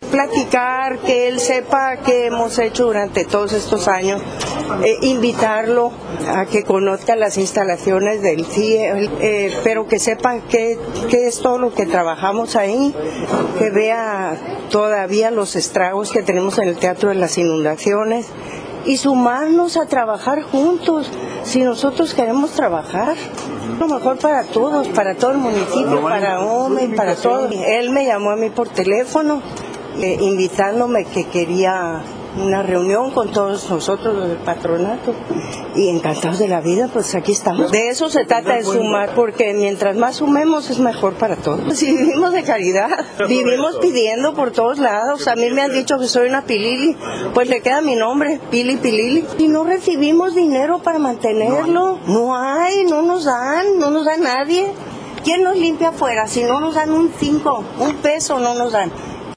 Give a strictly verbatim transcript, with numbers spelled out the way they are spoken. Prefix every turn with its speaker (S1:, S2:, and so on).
S1: platicar, que él sepa qué hemos hecho durante todos estos años, eh, invitarlo a que conozca las instalaciones del C I E, eh, pero que sepa qué, qué es todo lo que trabajamos ahí, que vea todavía los estragos que tenemos en el Teatro de las Inundaciones y sumarnos a trabajar juntos, si nosotros queremos trabajar. Lo mejor para todos, para todo el municipio, para O M E, para todo. Él me llamó a mí por teléfono, eh, invitándome que quería una reunión con todos nosotros, los del patronato, y encantados de la vida, pues aquí estamos. De eso se trata, de sumar, porque mientras más sumemos es mejor para todos. Si vivimos de caridad, vivimos pidiendo por todos lados. A mí me han dicho que soy una pilili, pues le queda mi nombre, Pili Pilili. Y no recibimos dinero para mantenerlo. No hay, no nos dan, no nos da nadie. ¿Quién nos limpia afuera? Si no nos dan un cinco, un peso no nos dan.